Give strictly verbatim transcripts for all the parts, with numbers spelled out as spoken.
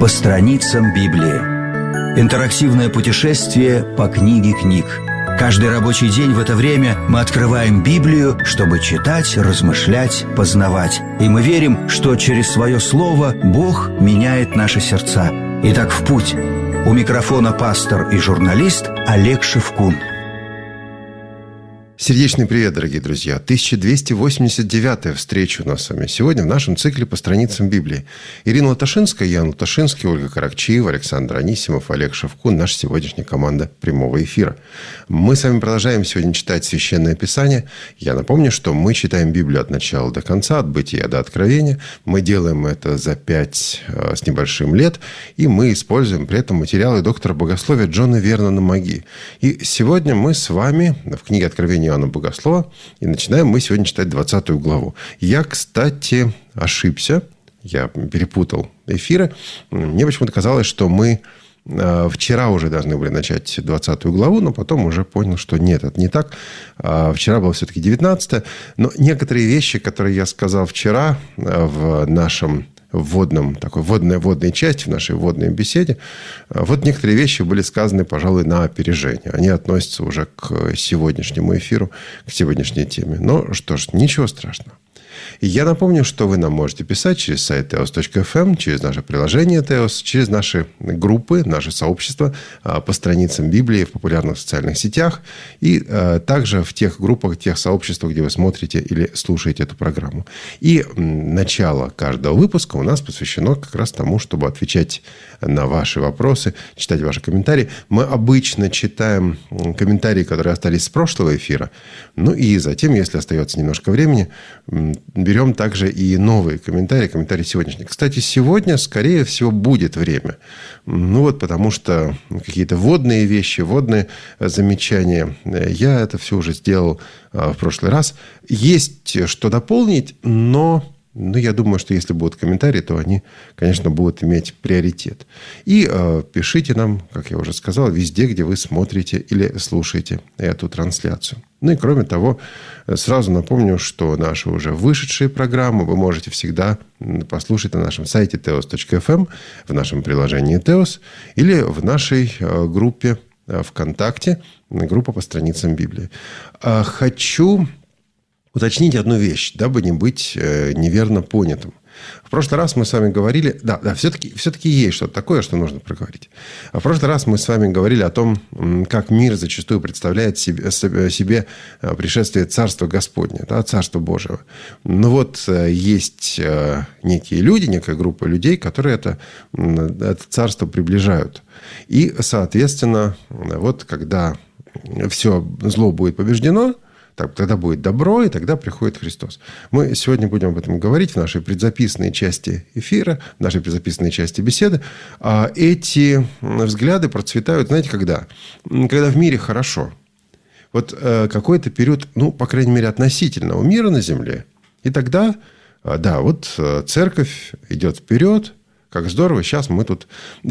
по страницам Библии. Интерактивное путешествие по книге книг. Каждый рабочий день в это время мы открываем Библию, чтобы читать, размышлять, познавать. И мы верим, что через свое слово Бог меняет наши сердца. Итак, в путь. У микрофона пастор и журналист Олег Шевкун. Сердечный привет, дорогие друзья! тысяча двести восемьдесят девятая встреча у нас с вами сегодня в нашем цикле по страницам Библии. Ирина Латашинская, Ян Латашинский, Ольга Каракчиева, Александр Анисимов, Олег Шевкун, наша сегодняшняя команда прямого эфира. Мы с вами продолжаем сегодня читать Священное Писание. Я напомню, что мы читаем Библию от начала до конца, от Бытия до Откровения. Мы делаем это за пять с небольшим лет, и мы используем при этом материалы доктора богословия Джона Вернона Маги. И сегодня мы с вами в книге Откровения Иоанна Богослова, и начинаем мы сегодня читать двадцатую главу. Я, кстати, ошибся, я перепутал эфиры. Мне почему-то казалось, что мы вчера уже должны были начать двадцатую главу, но потом уже понял, что нет, это не так. Вчера было все-таки девятнадцатая. Но некоторые вещи, которые я сказал вчера в нашем вводном, такой вводной, вводной части, в нашей вводной беседе, вот некоторые вещи были сказаны, пожалуй, на опережение. Они относятся уже к сегодняшнему эфиру, к сегодняшней теме. Но что ж, ничего страшного. И я напомню, что вы нам можете писать через сайт теос точка эф эм, через наше приложение Теос, через наши группы, наше сообщество по страницам Библии в популярных социальных сетях и также в тех группах, тех сообществах, где вы смотрите или слушаете эту программу. И начало каждого выпуска у нас посвящено как раз тому, чтобы отвечать на ваши вопросы, читать ваши комментарии. Мы обычно читаем комментарии, которые остались с прошлого эфира. Ну и затем, если остается немножко времени, берем также и новые комментарии, комментарии сегодняшние. Кстати, сегодня, скорее всего, будет время. Ну вот, потому что какие-то вводные вещи, вводные замечания, я это все уже сделал в прошлый раз. Есть что дополнить, но... Ну, я думаю, что если будут комментарии, то они, конечно, будут иметь приоритет. И э, пишите нам, как я уже сказал, везде, где вы смотрите или слушаете эту трансляцию. Ну и кроме того, сразу напомню, что наши уже вышедшие программы вы можете всегда послушать на нашем сайте теос точка эф эм, в нашем приложении Теос или в нашей э, группе э, ВКонтакте, группа по страницам Библии. Э, хочу... уточнить одну вещь, дабы не быть э, неверно понятым. В прошлый раз мы с вами говорили... Да, да, все-таки, все-таки есть что-то такое, что нужно проговорить. В прошлый раз мы с вами говорили о том, как мир зачастую представляет себе, себе пришествие Царства Господня, да, Царства Божьего. Но вот есть некие люди, некая группа людей, которые это, это Царство приближают. И, соответственно, вот когда все зло будет побеждено, так, тогда будет добро, и тогда приходит Христос. Мы сегодня будем об этом говорить в нашей предзаписанной части эфира, в нашей предзаписанной части беседы. А эти взгляды процветают, знаете, когда? Когда в мире хорошо. Вот какой-то период, ну, по крайней мере, относительного мира на земле. И тогда, да, вот церковь идет вперед, как здорово, сейчас мы тут...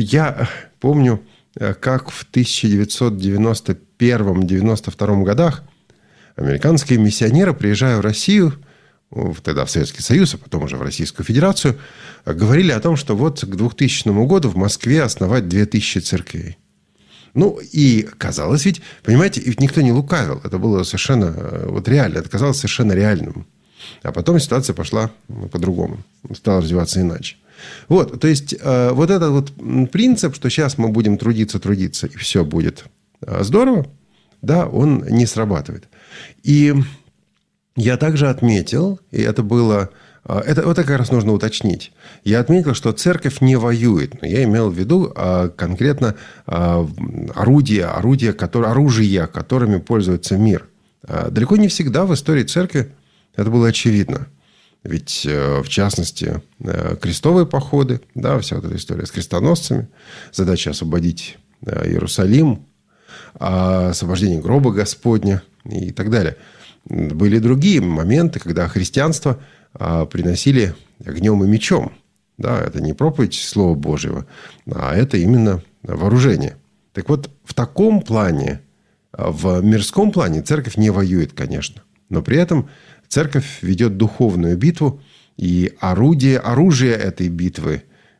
Я помню, как в тысяча девятьсот девяносто первом — девяносто втором годах американские миссионеры, приезжая в Россию, тогда в Советский Союз, а потом уже в Российскую Федерацию, говорили о том, что вот к двухтысячному году в Москве основать две тысячи церквей. Ну, и казалось ведь, понимаете, ведь никто не лукавил. Это было совершенно вот реально, это казалось совершенно реальным. А потом ситуация пошла по-другому, стала развиваться иначе. Вот, то есть, вот этот вот принцип, что сейчас мы будем трудиться, трудиться, и все будет здорово, да, он не срабатывает. И я также отметил, и это было... Это, это как раз нужно уточнить. Я отметил, что церковь не воюет. Но я имел в виду конкретно орудия, орудия, которые, оружия, которыми пользуется мир. Далеко не всегда в истории церкви это было очевидно. Ведь, в частности, крестовые походы, да, вся вот эта история с крестоносцами, задача освободить Иерусалим, освобождение гроба Господня и так далее. Были другие моменты, когда христианство приносили огнем и мечом. Да, это не проповедь Слова Божьего, а это именно вооружение. Так вот, в таком плане, в мирском плане церковь не воюет, конечно. Но при этом церковь ведет духовную битву, и орудие, оружие этой битвы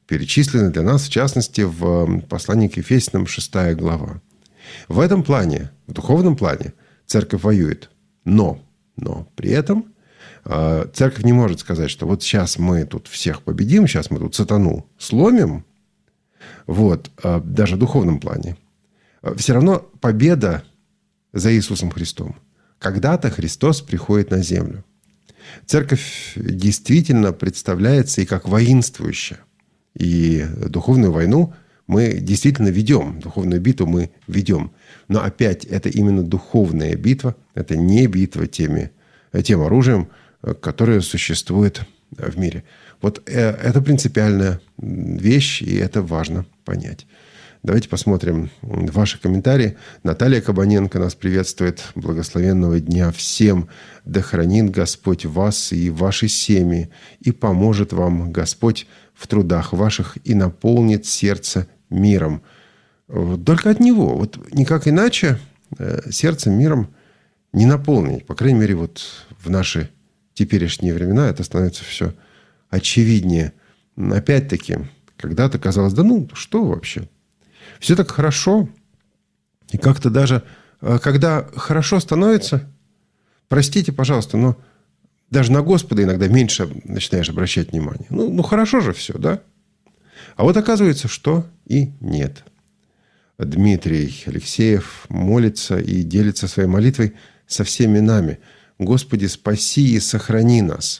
перечислены для нас, в частности, в послании к Ефесянам, шестая глава. В этом плане, в духовном плане, церковь воюет. Но, но при этом э, церковь не может сказать, что вот сейчас мы тут всех победим, сейчас мы тут сатану сломим. Вот, э, даже в духовном плане. Все равно победа за Иисусом Христом. Когда-то Христос приходит на землю. Церковь действительно представляется и как воинствующая. И духовную войну мы действительно ведем. Духовную битву мы ведем. Но опять это именно духовная битва. Это не битва теми, тем оружием, которое существует в мире. Вот это принципиальная вещь, и это важно понять. Давайте посмотрим ваши комментарии. Наталья Кабаненко нас приветствует. Благословенного дня всем. Да хранит Господь вас и ваши семьи, и поможет вам Господь в трудах ваших, и наполнит сердце миром. Только от Него. Вот никак иначе сердце миром не наполнить. По крайней мере, вот в наши теперешние времена это становится все очевиднее. Опять-таки, когда-то казалось, да ну, что вообще? Все так хорошо. И как-то даже, когда хорошо становится, простите, пожалуйста, но даже на Господа иногда меньше начинаешь обращать внимание. Ну, ну хорошо же все, да? А вот оказывается, что и нет. Дмитрий Алексеев молится и делится своей молитвой со всеми нами. Господи, спаси и сохрани нас.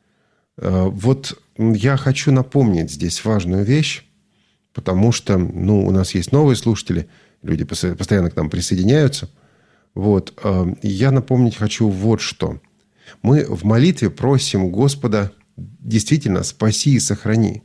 Вот я хочу напомнить здесь важную вещь, потому что ну, у нас есть новые слушатели, люди постоянно к нам присоединяются. Вот. Я напомнить хочу вот что. Мы в молитве просим Господа действительно спаси и сохрани.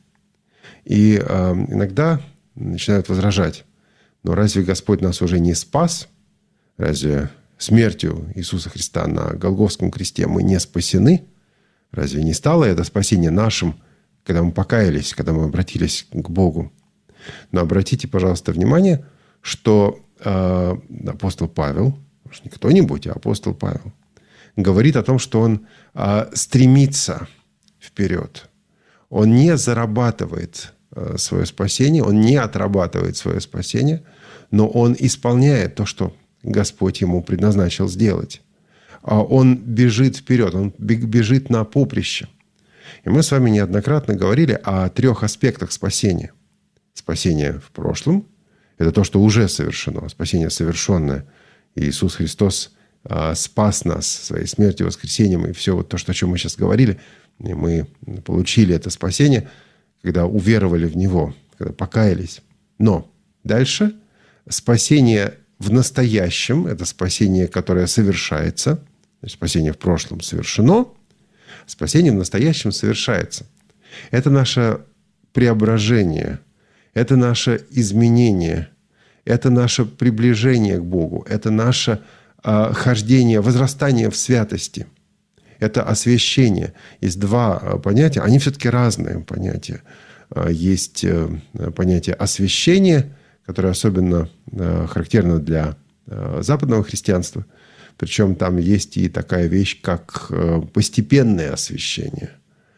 И иногда начинают возражать. Но разве Господь нас уже не спас? Разве смертью Иисуса Христа на Голгофском кресте мы не спасены? Разве не стало это спасение нашим, когда мы покаялись, когда мы обратились к Богу? Но обратите, пожалуйста, внимание, что э, апостол Павел, не кто-нибудь, а апостол Павел, говорит о том, что он э, стремится вперед. Он не зарабатывает э, свое спасение, он не отрабатывает свое спасение, но он исполняет то, что Господь ему предназначил сделать. Он бежит вперед, он бежит на поприще. И мы с вами неоднократно говорили о трех аспектах спасения. Спасение в прошлом – это то, что уже совершено. Спасение совершенное. И Иисус Христос а, спас нас своей смертью, воскресением. И все вот то, что, о чем мы сейчас говорили, и мы получили это спасение, когда уверовали в Него, когда покаялись. Но дальше спасение в настоящем – это спасение, которое совершается. Спасение в прошлом совершено. Спасение в настоящем совершается. Это наше преображение. Это наше изменение, это наше приближение к Богу, это наше э, хождение, возрастание в святости, это освящение. Есть два понятия, они все-таки разные понятия. Есть понятие освящения, которое особенно э, характерно для э, западного христианства, причем там есть и такая вещь, как э, постепенное освящение.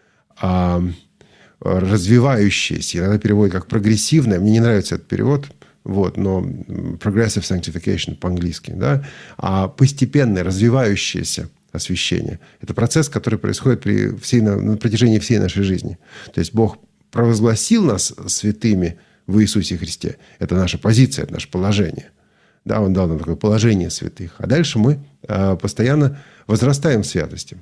А развивающееся, иногда переводят как прогрессивное. Мне не нравится этот перевод, вот, но progressive sanctification по-английски, да, а постепенное, развивающееся освящение. Это процесс, который происходит при всей, на протяжении всей нашей жизни. То есть Бог провозгласил нас святыми в Иисусе Христе. Это наша позиция, это наше положение. Да, Он дал нам такое положение святых. А дальше мы э, постоянно возрастаем в святости.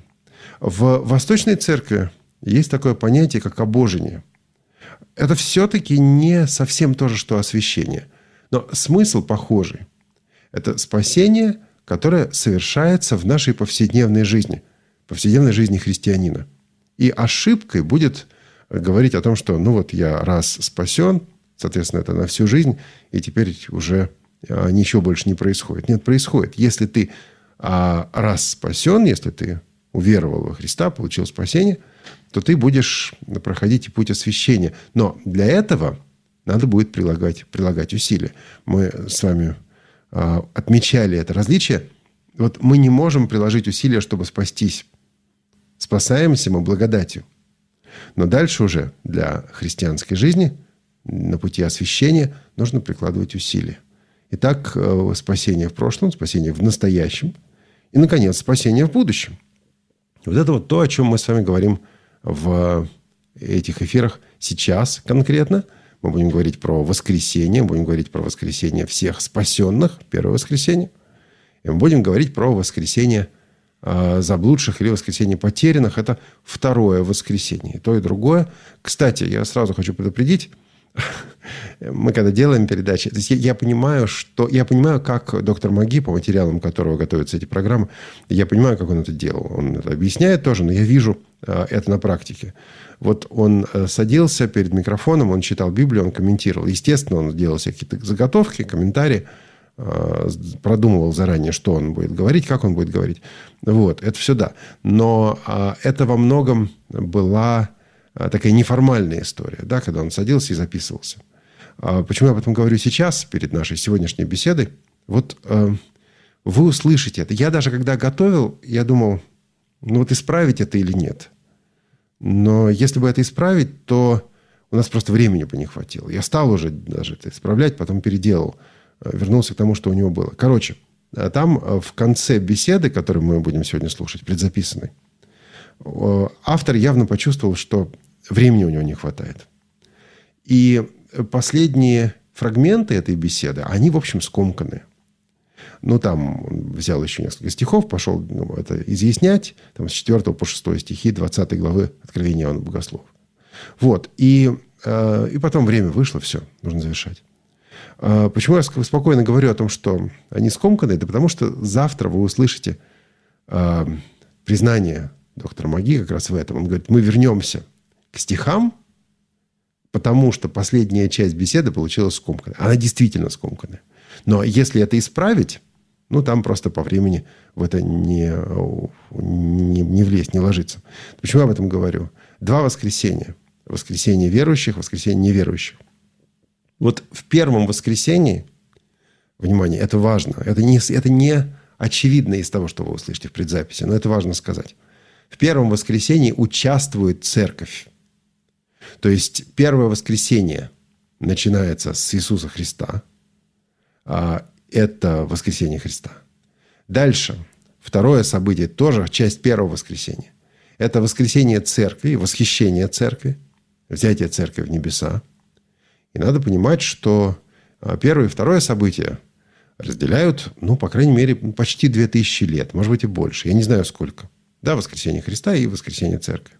В Восточной Церкви есть такое понятие, как обожение. Это все-таки не совсем то же, что освящение. Но смысл похожий. Это спасение, которое совершается в нашей повседневной жизни. Повседневной жизни христианина. И ошибкой будет говорить о том, что ну вот я раз спасен, соответственно, это на всю жизнь, и теперь уже ничего больше не происходит. Нет, происходит. Если ты раз спасен, если ты уверовал во Христа, получил спасение, то ты будешь проходить путь освящения. Но для этого надо будет прилагать, прилагать усилия. Мы с вами а, отмечали это различие. Вот мы не можем приложить усилия, чтобы спастись. Спасаемся мы благодатью. Но дальше уже для христианской жизни на пути освящения нужно прикладывать усилия. Итак, спасение в прошлом, спасение в настоящем и, наконец, спасение в будущем. Вот это вот то, о чем мы с вами говорим в этих эфирах сейчас конкретно. Мы будем говорить про воскресение, будем говорить про воскресение всех спасенных, первое воскресенье. И мы будем говорить про воскресение э, заблудших или воскресение потерянных. Это второе воскресенье. И то, и другое. Кстати, я сразу хочу предупредить. Мы когда делаем передачи, то есть я, я понимаю, что я понимаю, как доктор Маги, по материалам которого готовятся эти программы, я понимаю, как он это делал. Он это объясняет тоже, но я вижу э, это на практике. Вот он э, садился перед микрофоном, он читал Библию, он комментировал. Естественно, он делал всякие какие-то заготовки, комментарии, э, продумывал заранее, что он будет говорить, как он будет говорить. Вот, это все да. Но э, это во многом была такая неформальная история, да, когда он садился и записывался. Почему я об этом говорю сейчас, перед нашей сегодняшней беседой? Вот э, вы услышите это. Я даже когда готовил, я думал, ну вот исправить это или нет. Но если бы это исправить, то у нас просто времени бы не хватило. Я стал уже даже это исправлять, потом переделал. Вернулся к тому, что у него было. Короче, там в конце беседы, которую мы будем сегодня слушать, предзаписанной, автор явно почувствовал, что времени у него не хватает. И последние фрагменты этой беседы, они, в общем, скомканы. Ну, там он взял еще несколько стихов, пошел ну, это изъяснять, там, с четвёртого по шестой стихи двадцатой главы Откровения Иоанна Богослова. Вот. И, э, и потом время вышло, все, нужно завершать. Э, почему я спокойно говорю о том, что они скомканы? Это потому, что завтра вы услышите э, признание доктора Маги как раз в этом. Он говорит, мы вернемся к стихам, потому что последняя часть беседы получилась скомканной. Она действительно скомканная. Но если это исправить, ну, там просто по времени в это не, не, не влезть, не ложиться. Почему я об этом говорю? Два воскресенья. Воскресенье верующих, воскресенье неверующих. Вот в первом воскресенье, внимание, это важно. Это не, это не очевидно из того, что вы услышите в предзаписи, но это важно сказать. В первом воскресенье участвует церковь. То есть первое воскресенье начинается с Иисуса Христа. Это воскресение Христа. Дальше. Второе событие тоже часть первого воскресения. Это воскресение церкви, восхищение церкви, взятие церкви в небеса. И надо понимать, что первое и второе событие разделяют, ну, по крайней мере, почти две тысячи лет. Может быть, и больше. Я не знаю, сколько. Да, воскресение Христа и воскресение церкви.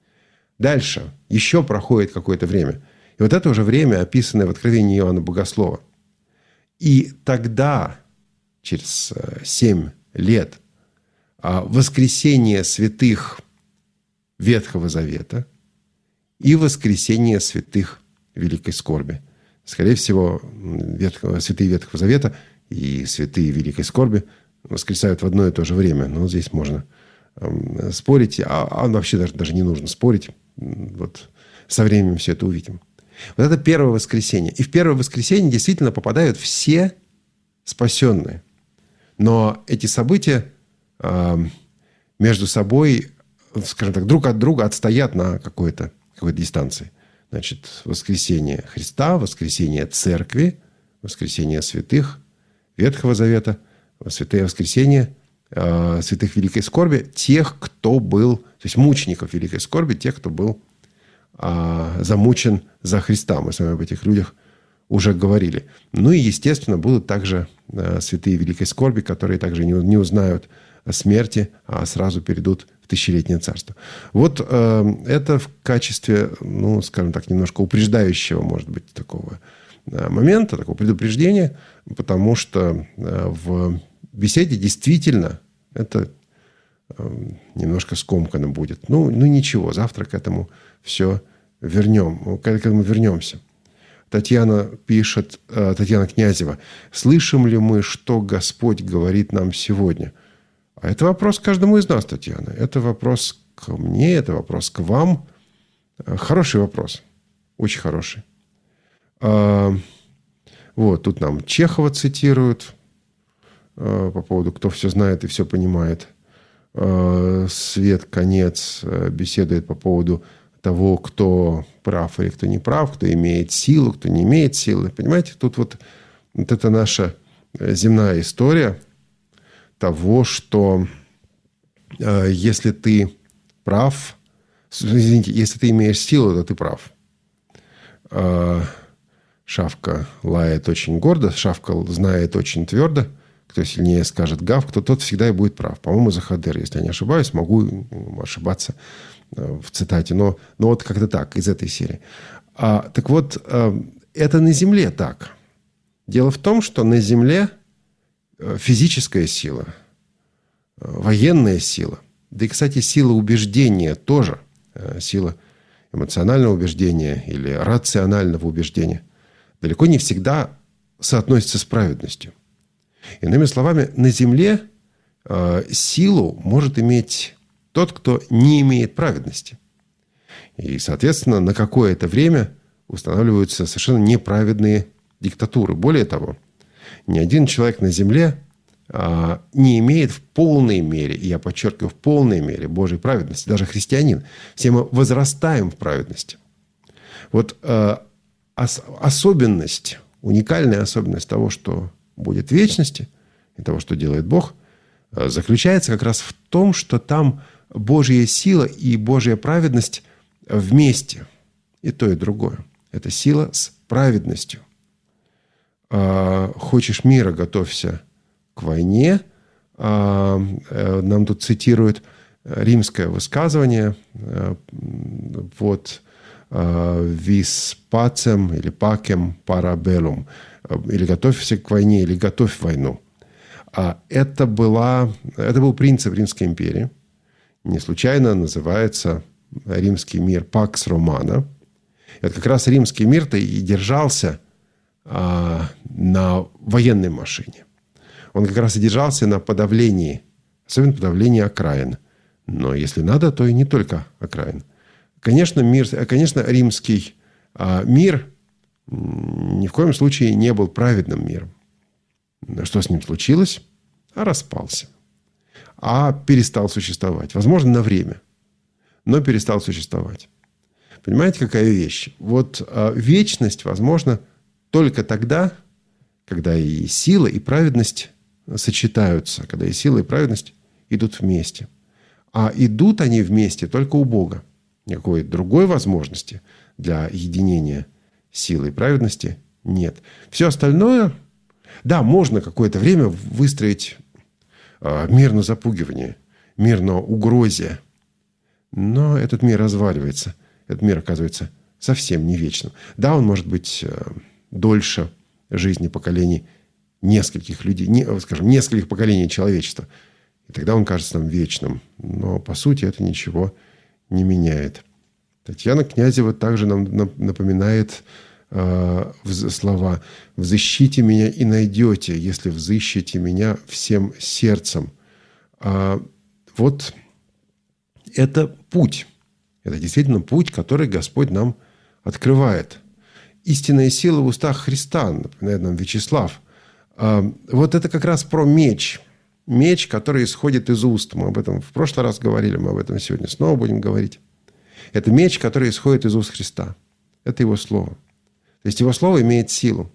Дальше еще проходит какое-то время. И вот это уже время, описанное в Откровении Иоанна Богослова. И тогда, через семь лет, воскресение святых Ветхого Завета и воскресение святых Великой Скорби. Скорее всего, ветхого, святые Ветхого Завета и святые Великой Скорби воскресают в одно и то же время. Но здесь можно э, спорить, а, а вообще даже, даже не нужно спорить. Вот со временем все это увидим. Вот это первое воскресенье. И в первое воскресенье действительно попадают все спасенные. Но эти события э, между собой, скажем так, друг от друга отстоят на какой-то, какой-то дистанции. Значит, воскресение Христа, воскресение Церкви, воскресение святых Ветхого Завета, святое воскресение э, святых Великой Скорби, тех, кто был, то есть мучеников Великой Скорби, тех, кто был э, замучен за Христа. Мы с вами об этих людях уже говорили. Ну и, естественно, будут также э, святые Великой Скорби, которые также не, не узнают о смерти, а сразу перейдут в тысячелетнее царство. Вот э, это в качестве, ну, скажем так, немножко упреждающего, может быть, такого э, момента, такого предупреждения, потому что э, в беседе действительно это э, немножко скомканно будет. Ну, ну, ничего, завтра к этому все вернем, к этому вернемся. Татьяна пишет, э, Татьяна Князева, «Слышим ли мы, что Господь говорит нам сегодня?» А это вопрос к каждому из нас, Татьяна. Это вопрос к мне, это вопрос к вам. Хороший вопрос. Очень хороший. А, вот, тут нам Чехова цитируют а, по поводу «Кто все знает и все понимает». А, Свет Конец беседует по поводу того, кто прав или кто не прав, кто имеет силу, кто не имеет силы. Понимаете, тут вот, вот это наша земная история того, что э, если ты прав, извините, если ты имеешь силу, то ты прав. Э, шавка лает очень гордо, шавка знает очень твердо. Кто сильнее скажет гав, кто тот всегда и будет прав. По-моему, Захадыр, если я не ошибаюсь, могу ошибаться в цитате, но, но вот как-то так, из этой серии. А, так вот, это на земле так. Дело в том, что на земле физическая сила, военная сила, да и, кстати, сила убеждения тоже, сила эмоционального убеждения или рационального убеждения, далеко не всегда соотносится с праведностью. Иными словами, на земле э, силу может иметь тот, кто не имеет праведности. И, соответственно, на какое-то время устанавливаются совершенно неправедные диктатуры. Более того, ни один человек на земле э, не имеет в полной мере, и я подчеркиваю, в полной мере Божьей праведности. Даже христианин. Все мы возрастаем в праведности. Вот э, ос- особенность, уникальная особенность того, что будет в вечности, и того, что делает Бог, заключается как раз в том, что там Божья сила и Божья праведность вместе. И то, и другое. Это сила с праведностью. Хочешь мира, готовься к войне. Нам тут цитируют римское высказывание. Вот «vis pacem» или «pacem parabellum». Или готовься к войне, или готовь войну. А это, была, это был принцип Римской империи. Не случайно называется римский мир «Пакс Романа». Это как раз римский мир-то и держался а, на военной машине. Он как раз и держался на подавлении, особенно подавлении окраин. Но если надо, то и не только окраин. Конечно, мир, конечно римский а, мир ни в коем случае не был праведным миром. Что с ним случилось? А распался. А перестал существовать. Возможно, на время. Но перестал существовать. Понимаете, какая вещь? Вот а, вечность возможна только тогда, когда и сила, и праведность сочетаются. Когда и сила, и праведность идут вместе. А идут они вместе только у Бога. Никакой другой возможности для единения силы и праведности нет. Все остальное, да, можно какое-то время выстроить э, мир на запугивание, мир на угрозе, но этот мир разваливается. Этот мир оказывается совсем не вечным. Да, он может быть э, дольше жизни поколений нескольких людей, не, скажем, нескольких поколений человечества. И тогда он кажется нам вечным. Но, по сути, это ничего не меняет. Татьяна Князева также нам напоминает э, слова «Взыщите меня и найдете, если взыщите меня всем сердцем». Э, вот это путь. Это действительно путь, который Господь нам открывает. Истинная сила в устах Христа, напоминает нам Вячеслав. Э, вот это как раз про меч. Меч, который исходит из уст. Мы об этом в прошлый раз говорили, мы об этом сегодня снова будем говорить. Это меч, который исходит из уст Христа. Это Его Слово. То есть Его Слово имеет силу.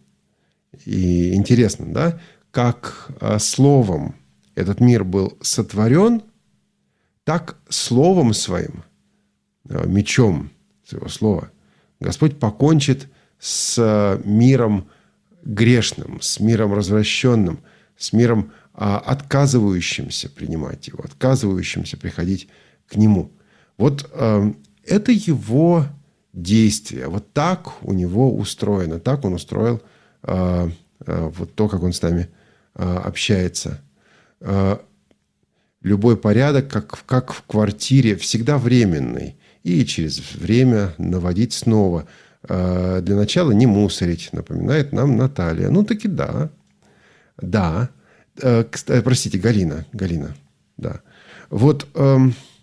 И интересно, да, как Словом этот мир был сотворен, так Словом Своим, мечом Своего Слова, Господь покончит с миром грешным, с миром развращенным, с миром отказывающимся принимать Его, отказывающимся приходить к Нему. Вот это Его действие. Вот так у Него устроено. Так Он устроил э, э, вот то, как Он с нами э, общается. Э, любой порядок, как, как в квартире, всегда временный. И через время наводить снова. Э, для начала не мусорить, напоминает нам Наталья. Ну, таки да. Да. Э, кстати, простите, Галина. Галина. Да. Вот... Э,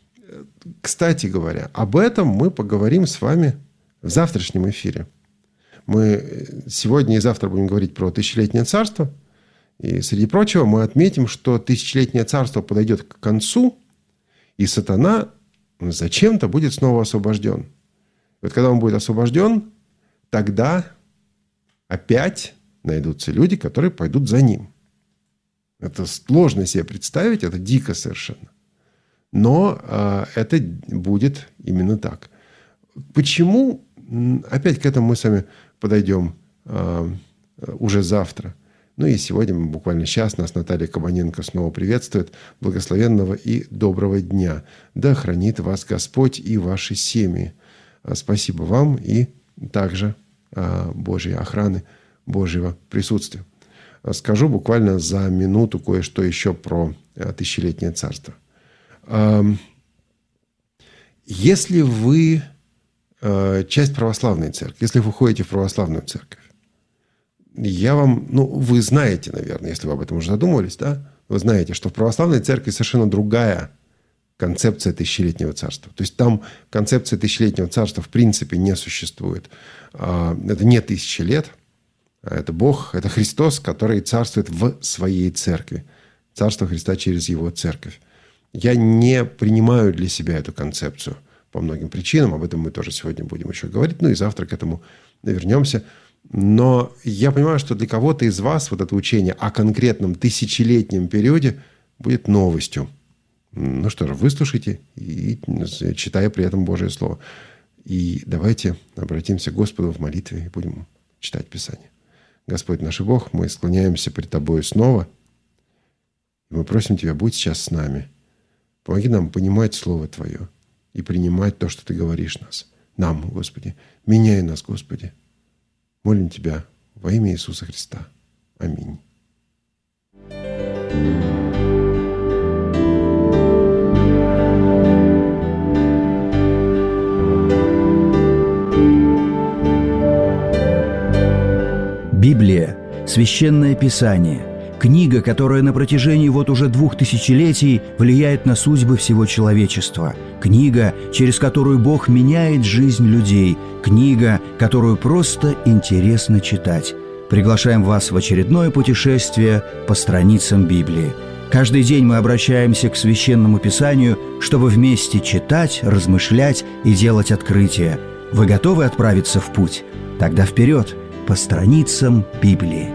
Кстати говоря, об этом мы поговорим с вами в завтрашнем эфире. Мы сегодня и завтра будем говорить про тысячелетнее царство. И, среди прочего, мы отметим, что тысячелетнее царство подойдет к концу, и сатана зачем-то будет снова освобожден. Вот когда он будет освобожден, тогда опять найдутся люди, которые пойдут за ним. Это сложно себе представить, это дико совершенно. Но э, это будет именно так. Почему? Опять к этому мы с вами подойдем э, уже завтра. Ну и сегодня, буквально сейчас, нас Наталья Кабаненко снова приветствует. Благословенного и доброго дня. Да хранит вас Господь и ваши семьи. Спасибо вам и также э, Божьей охраны, Божьего присутствия. Скажу буквально за минуту кое-что еще про тысячелетнее царство. Если вы часть православной церкви, если вы ходите в православную церковь, я вам, ну, вы знаете, наверное, если вы об этом уже задумывались, да, вы знаете, что в православной церкви совершенно другая концепция тысячелетнего царства. То есть там концепция тысячелетнего царства в принципе не существует. Это не тысячи лет. Это Бог, это Христос, который царствует в своей церкви. Царство Христа через его церковь. Я не принимаю для себя эту концепцию по многим причинам. Об этом мы тоже сегодня будем еще говорить. Ну и завтра к этому вернемся. Но я понимаю, что для кого-то из вас вот это учение о конкретном тысячелетнем периоде будет новостью. Ну что же, выслушайте и читая при этом Божие Слово. И давайте обратимся к Господу в молитве и будем читать Писание. Господь наш Бог, мы склоняемся пред Тобою снова. И мы просим Тебя, будь сейчас с нами. Помоги нам понимать Слово Твое и принимать то, что Ты говоришь нас. Нам, Господи. Меняй нас, Господи. Молим Тебя во имя Иисуса Христа. Аминь. Библия – священное писание, книга, которая на протяжении вот уже двух тысячелетий влияет на судьбы всего человечества, книга, через которую Бог меняет жизнь людей, книга, которую просто интересно читать. Приглашаем вас в очередное путешествие по страницам Библии. Каждый день мы обращаемся к Священному Писанию, чтобы вместе читать, размышлять и делать открытия. Вы готовы отправиться в путь? Тогда вперед! По страницам Библии.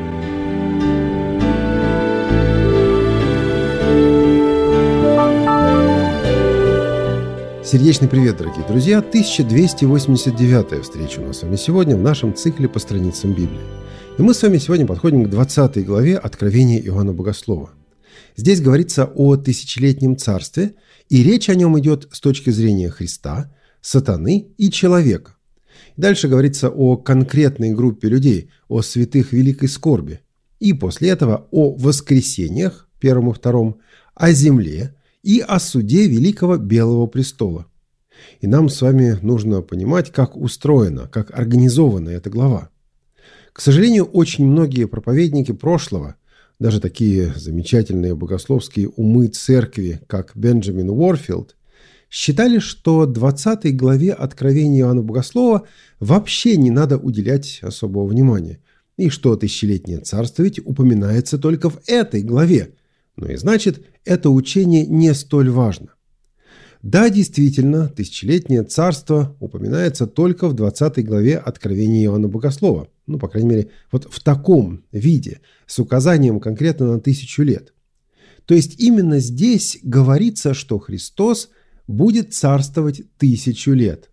Сердечный привет, дорогие друзья! тысяча двести восемьдесят девятая встреча у нас с вами сегодня в нашем цикле по страницам Библии. И мы с вами сегодня подходим к двадцатой главе Откровения Иоанна Богослова. Здесь говорится о тысячелетнем царстве, и речь о нем идет с точки зрения Христа, сатаны и человека. Дальше говорится о конкретной группе людей, о святых великой скорби. И после этого о воскресениях, первом и втором, о земле и о суде Великого Белого престола. И нам с вами нужно понимать, как устроена, как организована эта глава. К сожалению, очень многие проповедники прошлого, даже такие замечательные богословские умы церкви, как Бенджамин Уорфилд, считали, что двадцатой главе Откровения Иоанна Богослова вообще не надо уделять особого внимания, и что тысячелетнее царство ведь упоминается только в этой главе, ну и значит, это учение не столь важно. Да, действительно, тысячелетнее царство упоминается только в двадцатой главе Откровения Иоанна Богослова, ну, по крайней мере, вот в таком виде, с указанием конкретно на тысячу лет. То есть именно здесь говорится, что Христос будет царствовать тысячу лет.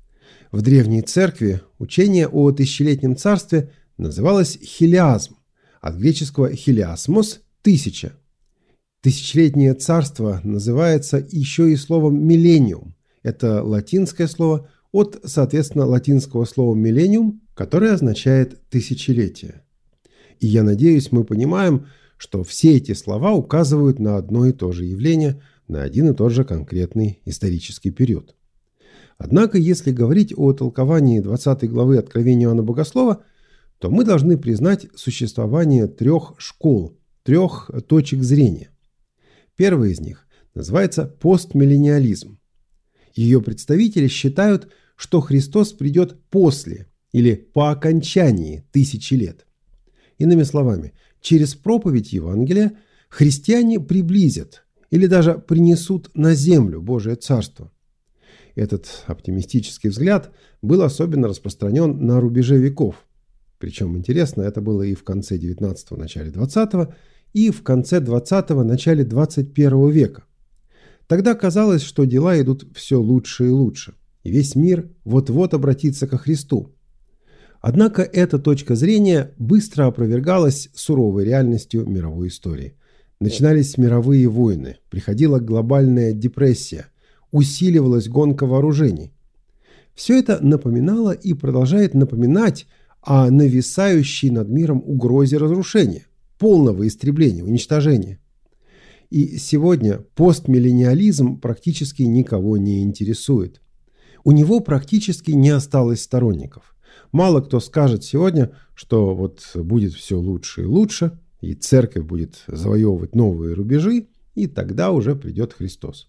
В древней церкви учение о тысячелетнем царстве называлось хилиазм, от греческого хилиасмос – тысяча. Тысячелетнее царство называется еще и словом миллениум. Это латинское слово от, соответственно, латинского слова миллениум, которое означает тысячелетие. И я надеюсь, мы понимаем, что все эти слова указывают на одно и то же явление, на один и тот же конкретный исторический период. Однако, если говорить о толковании двадцатой главы Откровения Иоанна Богослова, то мы должны признать существование трех школ, трех точек зрения. Первая из них называется постмиллениализм. Ее представители считают, что Христос придет после или по окончании тысячи лет. Иными словами, через проповедь Евангелия христиане приблизят или даже принесут на землю Божие Царство. Этот оптимистический взгляд был особенно распространен на рубеже веков. Причем, интересно, это было и в конце девятнадцатого, начале двадцатого, и в конце двадцатого, начале двадцать первого века. Тогда казалось, что дела идут все лучше и лучше, и весь мир вот-вот обратится ко Христу. Однако эта точка зрения быстро опровергалась суровой реальностью мировой истории. Начинались мировые войны, приходила глобальная депрессия, усиливалась гонка вооружений. Все это напоминало и продолжает напоминать о нависающей над миром угрозе разрушения, полного истребления, уничтожения. И сегодня постмиллениализм практически никого не интересует. У него практически не осталось сторонников. Мало кто скажет сегодня, что вот будет все лучше и лучше, и церковь будет завоевывать новые рубежи, и тогда уже придет Христос.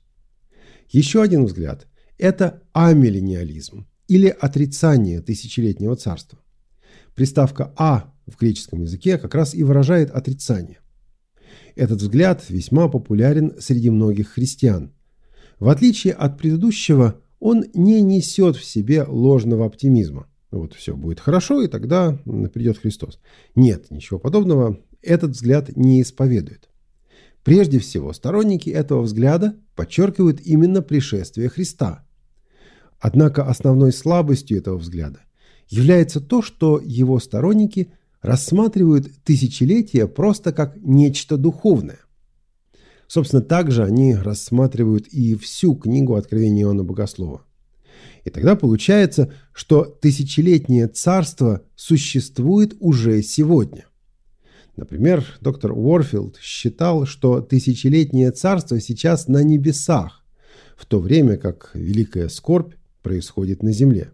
Еще один взгляд – это амиллениализм или отрицание тысячелетнего царства. Приставка «а» в греческом языке как раз и выражает отрицание. Этот взгляд весьма популярен среди многих христиан. В отличие от предыдущего, он не несет в себе ложного оптимизма. Вот все будет хорошо, и тогда придет Христос. Нет, ничего подобного этот взгляд не исповедует. Прежде всего, сторонники этого взгляда подчеркивают именно пришествие Христа. Однако основной слабостью этого взгляда является то, что его сторонники рассматривают тысячелетия просто как нечто духовное. Собственно, также они рассматривают и всю книгу Откровения Иоанна Богослова. И тогда получается, что тысячелетнее царство существует уже сегодня. Например, доктор Уорфилд считал, что тысячелетнее царство сейчас на небесах, в то время как великая скорбь происходит на земле.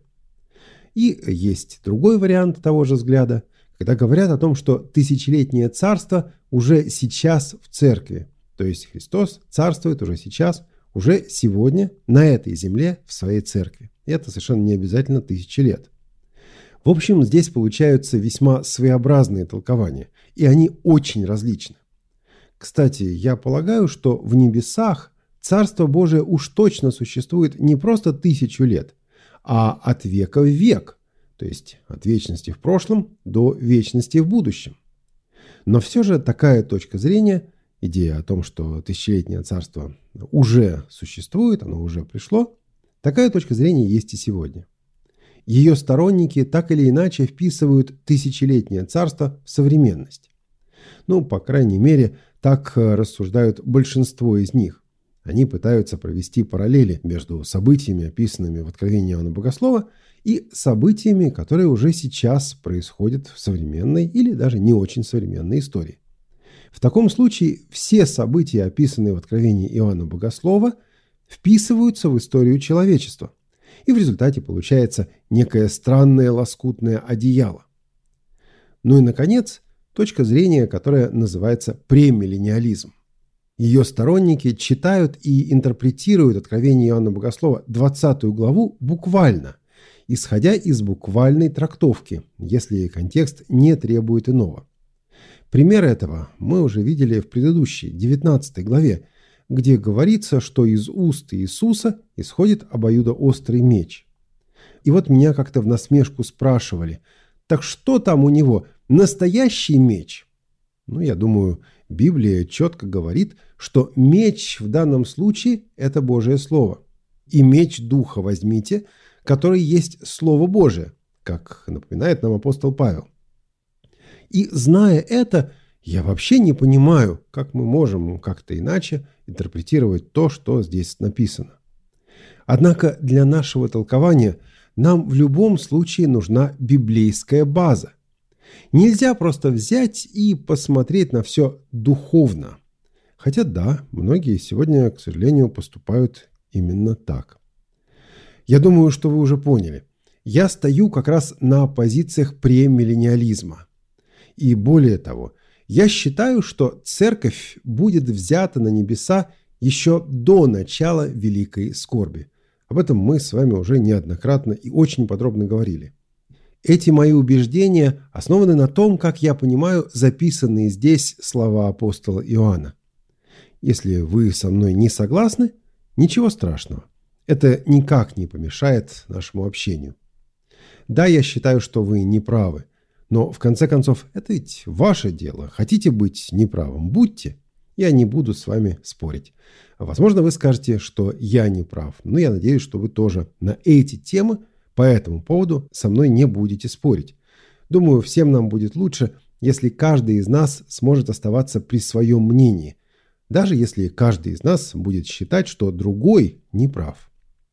И есть другой вариант того же взгляда, когда говорят о том, что тысячелетнее царство уже сейчас в церкви. То есть Христос царствует уже сейчас, уже сегодня на этой земле в своей церкви. И это совершенно не обязательно тысячи лет. В общем, здесь получаются весьма своеобразные толкования, и они очень различны. Кстати, я полагаю, что в небесах Царство Божие уж точно существует не просто тысячу лет, а от века в век, то есть от вечности в прошлом до вечности в будущем. Но все же такая точка зрения, идея о том, что тысячелетнее царство уже существует, оно уже пришло, такая точка зрения есть и сегодня. Ее сторонники так или иначе вписывают тысячелетнее царство в современность. Ну, по крайней мере, так рассуждают большинство из них. Они пытаются провести параллели между событиями, описанными в Откровении Иоанна Богослова, и событиями, которые уже сейчас происходят в современной или даже не очень современной истории. В таком случае все события, описанные в Откровении Иоанна Богослова, вписываются в историю человечества. И в результате получается некое странное лоскутное одеяло. Ну и, наконец, точка зрения, которая называется премиллениализм. Ее сторонники читают и интерпретируют Откровение Иоанна Богослова двадцатую главу буквально, исходя из буквальной трактовки, если контекст не требует иного. Пример этого мы уже видели в предыдущей, девятнадцатой главе, где говорится, что из уст Иисуса исходит обоюдоострый меч. И вот меня как-то в насмешку спрашивали, так что там у него, настоящий меч? Ну, я думаю, Библия четко говорит, что меч в данном случае – это Божие Слово. И меч Духа возьмите, который есть Слово Божие, как напоминает нам апостол Павел. И зная это, я вообще не понимаю, как мы можем как-то иначе интерпретировать то, что здесь написано. Однако для нашего толкования нам в любом случае нужна библейская база. Нельзя просто взять и посмотреть на все духовно. Хотя да, многие сегодня, к сожалению, поступают именно так. Я думаю, что вы уже поняли. Я стою как раз на позициях премиллениализма. И более того, я считаю, что церковь будет взята на небеса еще до начала великой скорби. Об этом мы с вами уже неоднократно и очень подробно говорили. Эти мои убеждения основаны на том, как я понимаю записанные здесь слова апостола Иоанна. Если вы со мной не согласны, ничего страшного. Это никак не помешает нашему общению. Да, я считаю, что вы не правы, но в конце концов это ведь ваше дело. Хотите быть неправым – будьте. Я не буду с вами спорить. Возможно, вы скажете, что я не прав, но я надеюсь, что вы тоже на эти темы по этому поводу со мной не будете спорить. Думаю, всем нам будет лучше, если каждый из нас сможет оставаться при своем мнении, даже если каждый из нас будет считать, что другой не прав.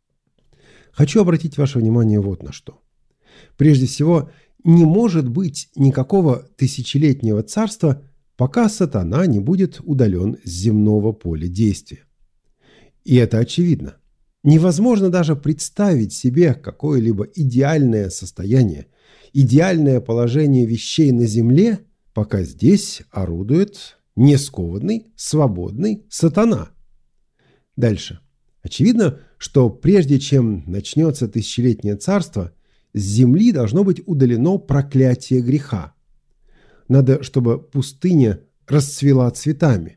Хочу обратить ваше внимание вот на что. Прежде всего, не может быть никакого тысячелетнего царства, пока сатана не будет удален с земного поля действия. И это очевидно. Невозможно даже представить себе какое-либо идеальное состояние, идеальное положение вещей на земле, пока здесь орудует нескованный, свободный сатана. Дальше. Очевидно, что прежде чем начнется тысячелетнее царство, с земли должно быть удалено проклятие греха. Надо, чтобы пустыня расцвела цветами.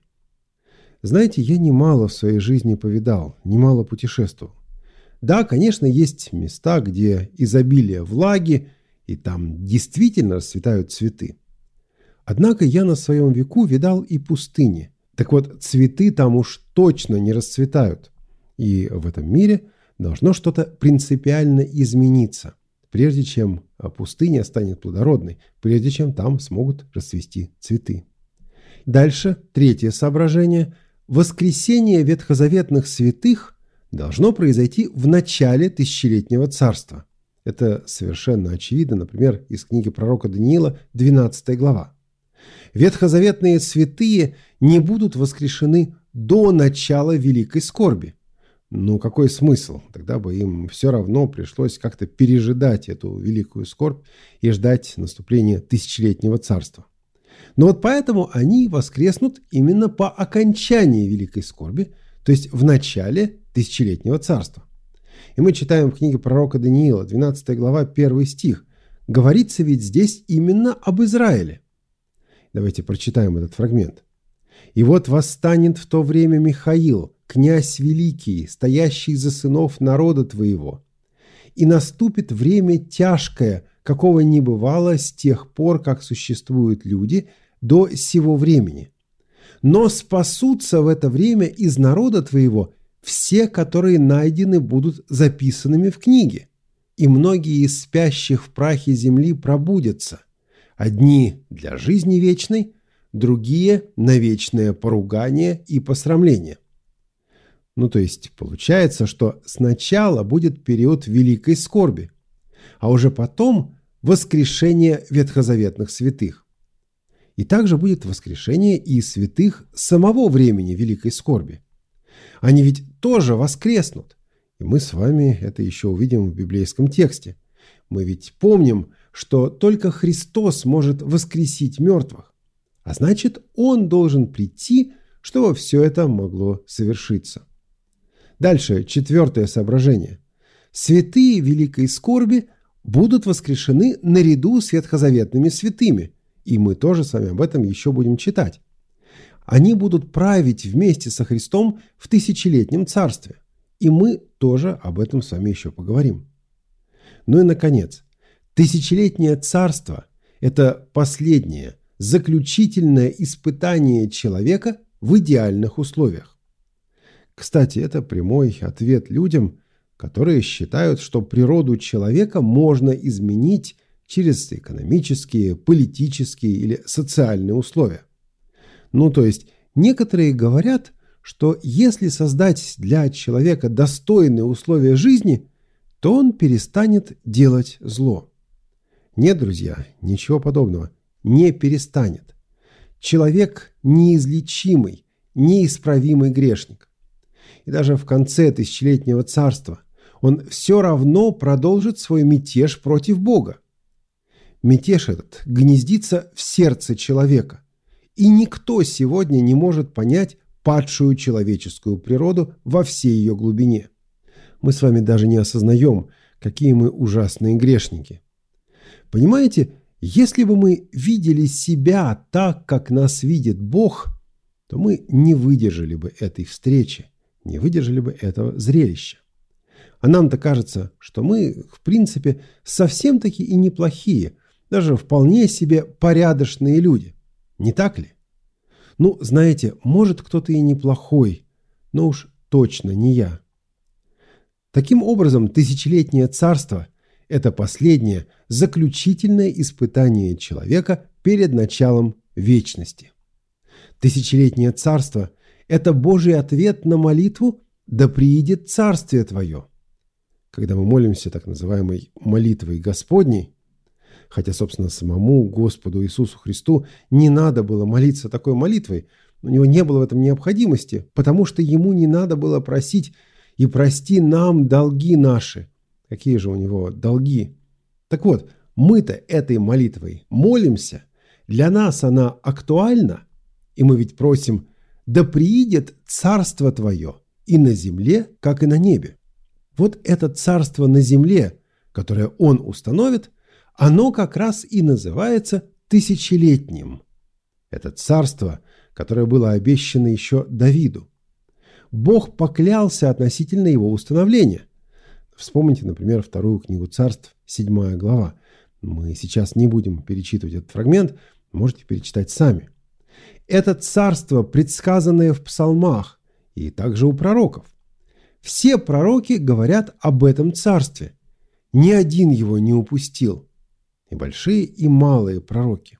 Знаете, я немало в своей жизни повидал, немало путешествовал. Да, конечно, есть места, где изобилие влаги, и там действительно расцветают цветы. Однако я на своем веку видал и пустыни. Так вот, цветы там уж точно не расцветают. И в этом мире должно что-то принципиально измениться, прежде чем пустыня станет плодородной, прежде чем там смогут расцвести цветы. Дальше, третье соображение. Воскресение ветхозаветных святых должно произойти в начале тысячелетнего царства. Это совершенно очевидно, например, из книги пророка Даниила, двенадцатая глава. Ветхозаветные святые не будут воскрешены до начала великой скорби. Ну, какой смысл? Тогда бы им все равно пришлось как-то пережидать эту великую скорбь и ждать наступления тысячелетнего царства. Но вот поэтому они воскреснут именно по окончании великой скорби, то есть в начале тысячелетнего царства. И мы читаем в книге пророка Даниила, двенадцатая глава, первый стих. Говорится ведь здесь именно об Израиле. Давайте прочитаем этот фрагмент. «И вот восстанет в то время Михаил, князь великий, стоящий за сынов народа твоего. И наступит время тяжкое, какого не бывало с тех пор, как существуют люди, до сего времени. Но спасутся в это время из народа твоего все, которые найдены будут записанными в книге. И многие из спящих в прахе земли пробудятся, одни для жизни вечной, другие на вечное поругание и посрамление». Ну, то есть, получается, что сначала будет период великой скорби, а уже потом воскрешение ветхозаветных святых. И также будет воскрешение и святых самого времени великой скорби. Они ведь тоже воскреснут. И мы с вами это еще увидим в библейском тексте. Мы ведь помним, что только Христос может воскресить мертвых. А значит, Он должен прийти, чтобы все это могло совершиться. Дальше, четвертое соображение. Святые великой скорби будут воскрешены наряду с ветхозаветными святыми. И мы тоже с вами об этом еще будем читать. Они будут править вместе со Христом в тысячелетнем царстве. И мы тоже об этом с вами еще поговорим. Ну и, наконец, тысячелетнее царство – это последнее, заключительное испытание человека в идеальных условиях. Кстати, это прямой ответ людям, которые считают, что природу человека можно изменить через экономические, политические или социальные условия. Ну, то есть, некоторые говорят, что если создать для человека достойные условия жизни, то он перестанет делать зло. Нет, друзья, ничего подобного. Не перестанет. Человек неизлечимый, неисправимый грешник. И даже в конце тысячелетнего царства он все равно продолжит свой мятеж против Бога. Мятеж этот гнездится в сердце человека. И никто сегодня не может понять падшую человеческую природу во всей ее глубине. Мы с вами даже не осознаем, какие мы ужасные грешники. Понимаете, если бы мы видели себя так, как нас видит Бог, то мы не выдержали бы этой встречи, не выдержали бы этого зрелища. А нам-то кажется, что мы, в принципе, совсем-таки и неплохие, даже вполне себе порядочные люди. Не так ли? Ну, знаете, может, кто-то и неплохой, но уж точно не я. Таким образом, тысячелетнее царство – это последнее, заключительное испытание человека перед началом вечности. Тысячелетнее царство – это Божий ответ на молитву «Да приидет царствие Твое». Когда мы молимся так называемой молитвой Господней, хотя, собственно, самому Господу Иисусу Христу не надо было молиться такой молитвой, у него не было в этом необходимости, потому что ему не надо было просить «И прости нам долги наши». Какие же у него долги? Так вот, мы-то этой молитвой молимся, для нас она актуальна, и мы ведь просим «Да приидет царство Твое и на земле, как и на небе». Вот это царство на земле, которое Он установит, оно как раз и называется тысячелетним. Это царство, которое было обещано еще Давиду. Бог поклялся относительно его установления. Вспомните, например, вторую книгу Царств, седьмая глава. Мы сейчас не будем перечитывать этот фрагмент, можете перечитать сами. Это царство, предсказанное в псалмах и также у пророков. Все пророки говорят об этом царстве. Ни один его не упустил. И большие, и малые пророки.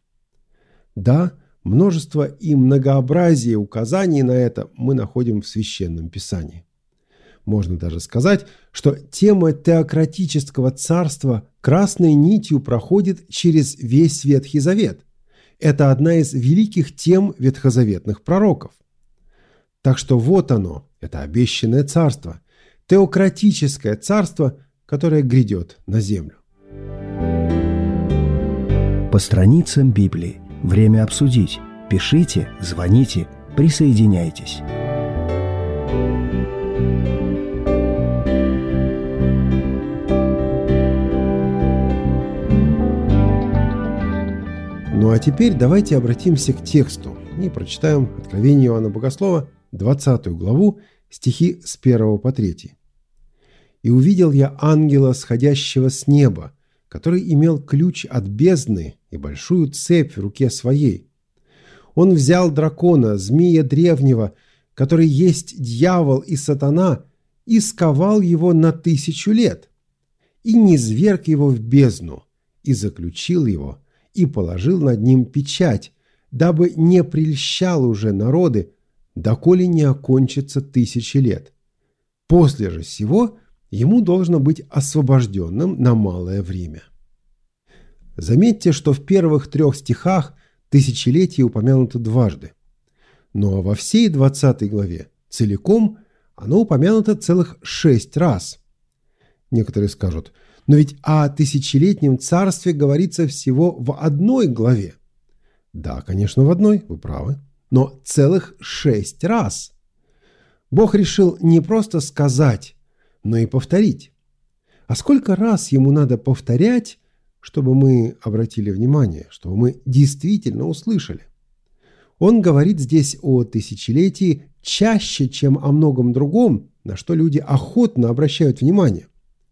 Да, множество и многообразие указаний на это мы находим в Священном Писании. Можно даже сказать, что тема теократического царства красной нитью проходит через весь Ветхий Завет. Это одна из великих тем ветхозаветных пророков. Так что вот оно, это обещанное царство, теократическое царство, которое грядет на землю. По страницам Библии. Время обсудить. Пишите, звоните, присоединяйтесь. Ну а теперь давайте обратимся к тексту и прочитаем Откровение Иоанна Богослова, двадцатую главу, стихи с первого по третий. «И увидел я ангела, сходящего с неба, который имел ключ от бездны и большую цепь в руке своей. Он взял дракона, змея древнего, который есть дьявол и сатана, и сковал его на тысячу лет, и низверг его в бездну, и заключил его, и положил над ним печать, дабы не прельщал уже народы, доколе не окончится тысячи лет. После же сего ему должно быть освобожденным на малое время». Заметьте, что в первых трех стихах тысячелетие упомянуто дважды. Ну а во всей двадцатой главе целиком оно упомянуто целых шесть раз. Некоторые скажут, но ведь о тысячелетнем царстве говорится всего в одной главе. Да, конечно, в одной, вы правы, но целых шесть раз. Бог решил не просто сказать, но и повторить. А сколько раз ему надо повторять, чтобы мы обратили внимание, чтобы мы действительно услышали? Он говорит здесь о тысячелетии чаще, чем о многом другом, на что люди охотно обращают внимание.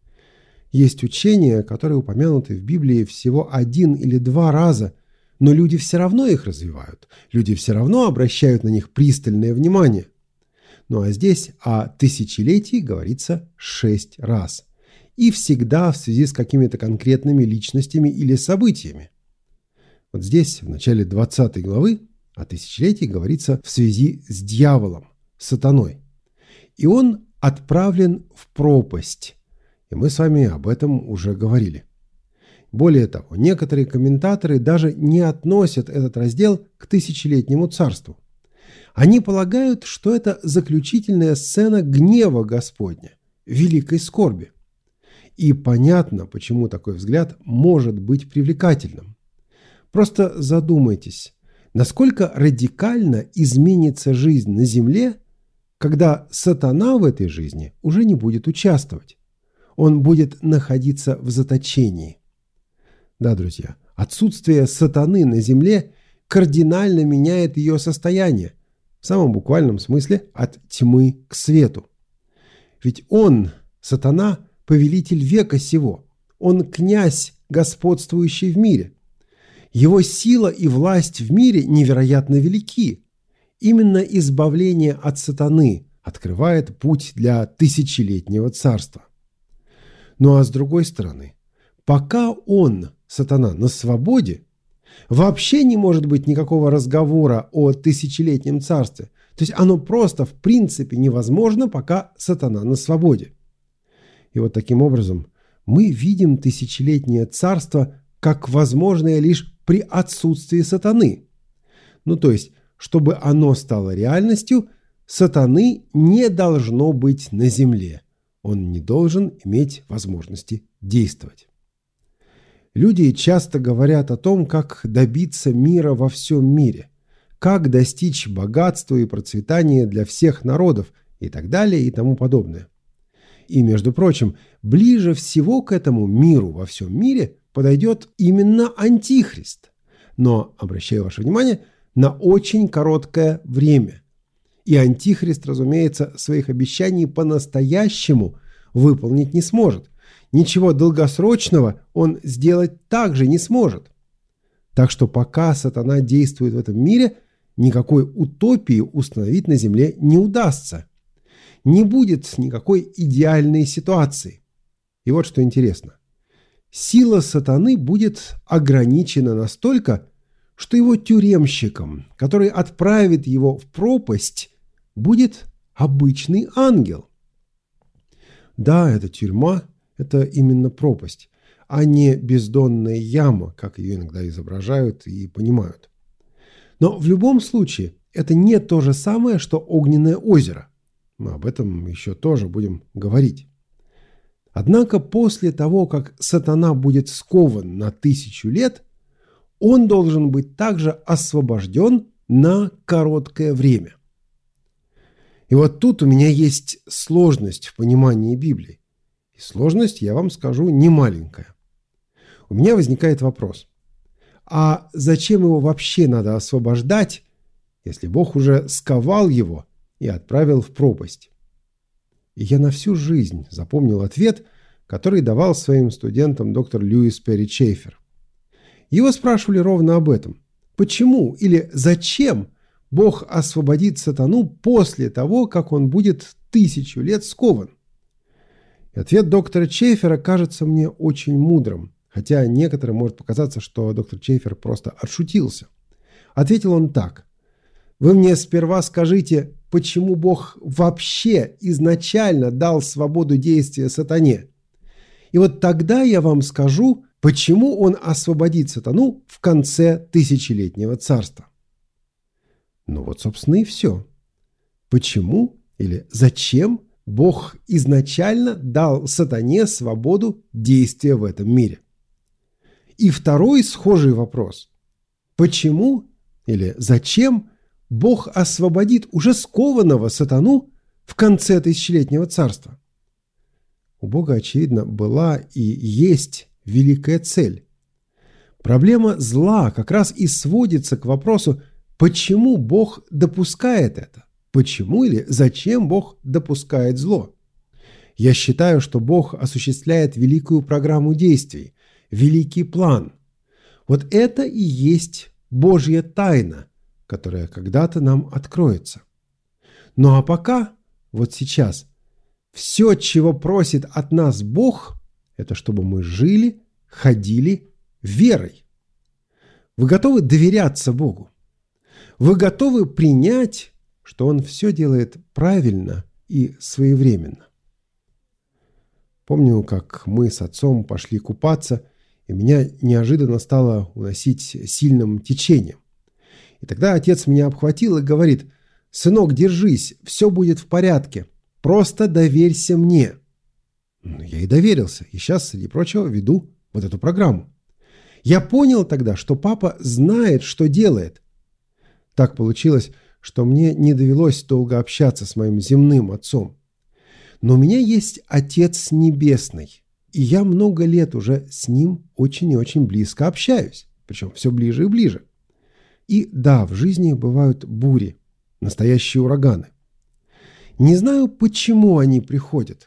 Есть учения, которые упомянуты в Библии всего один или два раза, но люди все равно их развивают, люди все равно обращают на них пристальное внимание. Ну а здесь о тысячелетии говорится шесть раз. И всегда в связи с какими-то конкретными личностями или событиями. Вот здесь, в начале двадцатой главы, о тысячелетии говорится в связи с дьяволом, сатаной. И он отправлен в пропасть. И мы с вами об этом уже говорили. Более того, некоторые комментаторы даже не относят этот раздел к тысячелетнему царству. Они полагают, что это заключительная сцена гнева Господня, великой скорби. И понятно, почему такой взгляд может быть привлекательным. Просто задумайтесь, насколько радикально изменится жизнь на земле, когда сатана в этой жизни уже не будет участвовать. Он будет находиться в заточении. Да, друзья, отсутствие сатаны на земле кардинально меняет ее состояние, в самом буквальном смысле от тьмы к свету. Ведь он, Сатана – повелитель века сего. Он князь, господствующий в мире. Его сила и власть в мире невероятно велики. Именно избавление от сатаны открывает путь для тысячелетнего царства. Ну а с другой стороны, пока он, сатана, на свободе, вообще не может быть никакого разговора о тысячелетнем царстве. То есть оно просто в принципе невозможно, пока сатана на свободе. И вот таким образом мы видим тысячелетнее царство как возможное лишь при отсутствии сатаны. Ну то есть, чтобы оно стало реальностью, сатаны не должно быть на земле. Он не должен иметь возможности действовать. Люди часто говорят о том, как добиться мира во всем мире, как достичь богатства и процветания для всех народов и так далее и тому подобное. И, между прочим, ближе всего к этому миру во всем мире подойдет именно Антихрист. Но, обращаю ваше внимание, на очень короткое время. И Антихрист, разумеется, своих обещаний по-настоящему выполнить не сможет. Ничего долгосрочного он сделать также не сможет. Так что пока сатана действует в этом мире, никакой утопии установить на земле не удастся. Не будет никакой идеальной ситуации. И вот что интересно. Сила сатаны будет ограничена настолько, что его тюремщиком, который отправит его в пропасть, будет обычный ангел. Да, это тюрьма, это именно пропасть, а не бездонная яма, как ее иногда изображают и понимают. Но в любом случае это не то же самое, что огненное озеро. Мы об этом еще тоже будем говорить. Однако после того, как сатана будет скован на тысячу лет, он должен быть также освобожден на короткое время. И вот тут у меня есть сложность в понимании Библии. И сложность, я вам скажу, не маленькая. У меня возникает вопрос. А зачем его вообще надо освобождать, если Бог уже сковал его и отправил в пропасть? И я на всю жизнь запомнил ответ, который давал своим студентам доктор Льюис Перри Чейфер. Его спрашивали ровно об этом. Почему или зачем Бог освободит сатану после того, как он будет тысячу лет скован? И ответ доктора Чейфера кажется мне очень мудрым, хотя некоторым может показаться, что доктор Чейфер просто отшутился. Ответил он так. Вы мне сперва скажите, почему Бог вообще изначально дал свободу действия сатане? И вот тогда я вам скажу, почему он освободит сатану в конце тысячелетнего царства. Ну вот, собственно, и все. Почему или зачем Бог изначально дал сатане свободу действия в этом мире? И второй схожий вопрос. Почему или зачем Бог освободит уже скованного сатану в конце тысячелетнего царства? У Бога, очевидно, была и есть великая цель. Проблема зла как раз и сводится к вопросу, почему Бог допускает это? Почему или зачем Бог допускает зло? Я считаю, что Бог осуществляет великую программу действий, великий план. Вот это и есть Божья тайна, которая когда-то нам откроется. Ну а пока, вот сейчас, все, чего просит от нас Бог, это чтобы мы жили, ходили верой. Вы готовы доверяться Богу? Вы готовы принять, что Он все делает правильно и своевременно? Помню, как мы с отцом пошли купаться, и меня неожиданно стало уносить сильным течением. И тогда отец меня обхватил и говорит: «Сынок, держись, все будет в порядке, просто доверься мне». Я и доверился, и сейчас, среди прочего, веду вот эту программу. Я понял тогда, что папа знает, что делает. Так получилось, что мне не довелось долго общаться с моим земным отцом. Но у меня есть Отец Небесный, и я много лет уже с ним очень и очень близко общаюсь, причем все ближе и ближе. И да, в жизни бывают бури, настоящие ураганы. Не знаю, почему они приходят.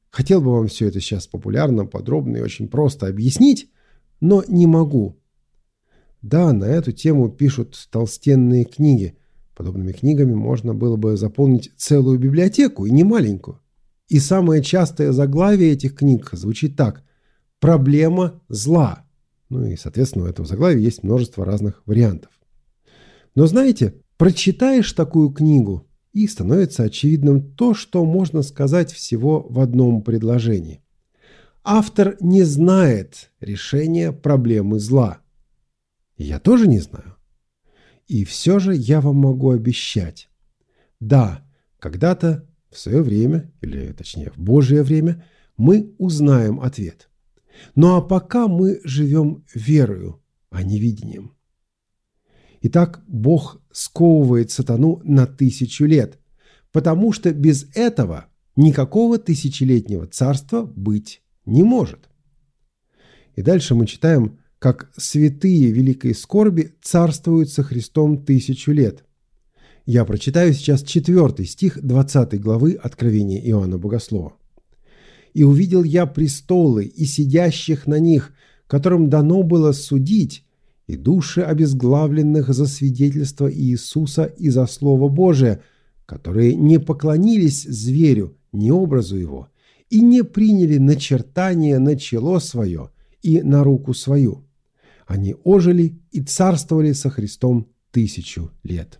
Хотел бы вам все это сейчас популярно, подробно и очень просто объяснить, но не могу. Да, на эту тему пишут толстенные книги. Подобными книгами можно было бы заполнить целую библиотеку, и не маленькую. И самое частое заглавие этих книг звучит так: «Проблема зла». Ну и, соответственно, у этого заглавия есть множество разных вариантов. Но знаете, прочитаешь такую книгу, и становится очевидным то, что можно сказать всего в одном предложении. Автор не знает решения проблемы зла. Я тоже не знаю. И все же я вам могу обещать. Да, когда-то в свое время, или точнее в Божье время, мы узнаем ответ. Ну а пока мы живем верою, а не видением. Итак, Бог сковывает сатану на тысячу лет, потому что без этого никакого тысячелетнего царства быть не может. И дальше мы читаем, как святые великой скорби царствуют со Христом тысячу лет. Я прочитаю сейчас четвертый стих двадцатой главы Откровения Иоанна Богослова. «И увидел я престолы и сидящих на них, которым дано было судить, и души обезглавленных за свидетельство Иисуса и за Слово Божие, которые не поклонились зверю, ни образу его, и не приняли начертание на чело свое и на руку свою. Они ожили и царствовали со Христом тысячу лет».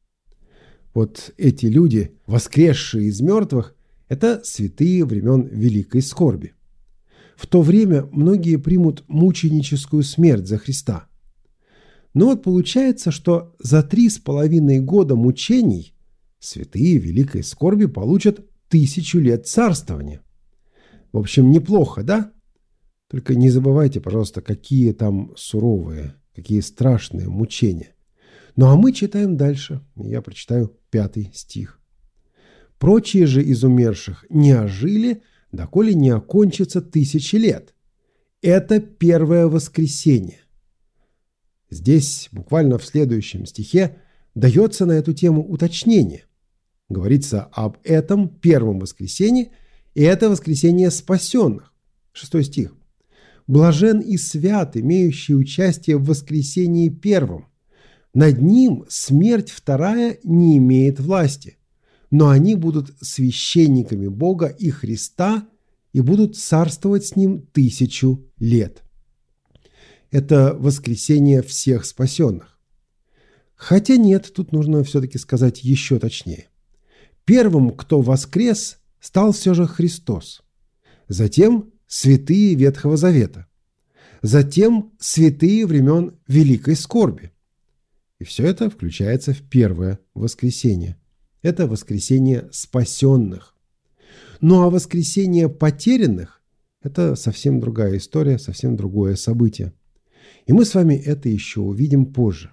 Вот эти люди, воскресшие из мертвых, это святые времен Великой Скорби. В то время многие примут мученическую смерть за Христа. Но вот получается, что за три с половиной года мучений святые Великой Скорби получат тысячу лет царствования. В общем, неплохо, да? Только не забывайте, пожалуйста, какие там суровые, какие страшные мучения. Ну а мы читаем дальше. Я прочитаю пятый стих. «Прочие же из умерших не ожили, доколе не окончится тысячи лет. Это первое воскресенье». Здесь, буквально в следующем стихе, дается на эту тему уточнение. Говорится об этом первом воскресенье, и это воскресенье спасенных. Шестой стих. «Блажен и свят, имеющий участие в воскресении первом. Над ним смерть вторая не имеет власти, но они будут священниками Бога и Христа и будут царствовать с ним тысячу лет». Это воскресение всех спасенных. Хотя нет, тут нужно все-таки сказать еще точнее. Первым, кто воскрес, стал все же Христос. Затем святые Ветхого Завета. Затем святые времен Великой Скорби. И все это включается в первое воскресение. Это воскресение спасенных. Ну а воскресение потерянных – это совсем другая история, совсем другое событие. И мы с вами это еще увидим позже.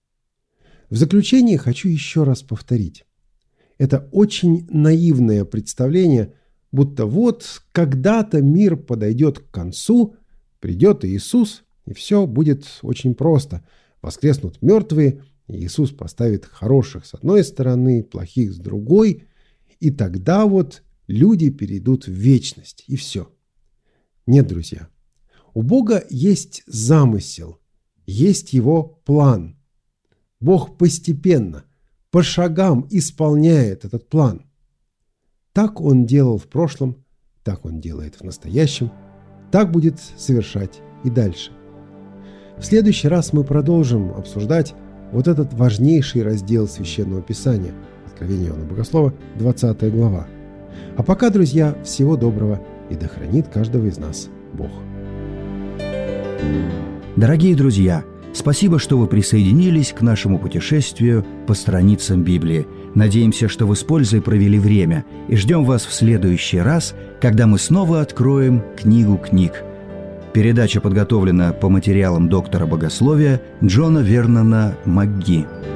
В заключение хочу еще раз повторить. Это очень наивное представление, будто вот когда-то мир подойдет к концу, придет Иисус, и все будет очень просто. Воскреснут мертвые, Иисус поставит хороших с одной стороны, плохих с другой, и тогда вот люди перейдут в вечность, и все. Нет, друзья. У Бога есть замысел, есть его план. Бог постепенно, по шагам исполняет этот план. Так Он делал в прошлом, так Он делает в настоящем, так будет совершать и дальше. В следующий раз мы продолжим обсуждать вот этот важнейший раздел Священного Писания, Откровение Иоанна Богослова, двадцатая глава. А пока, друзья, всего доброго, и да хранит каждого из нас Бог. Дорогие друзья, спасибо, что вы присоединились к нашему путешествию по страницам Библии. Надеемся, что вы с пользой провели время, и ждем вас в следующий раз, когда мы снова откроем книгу книг. Передача подготовлена по материалам доктора богословия Джона Вернона МакГи.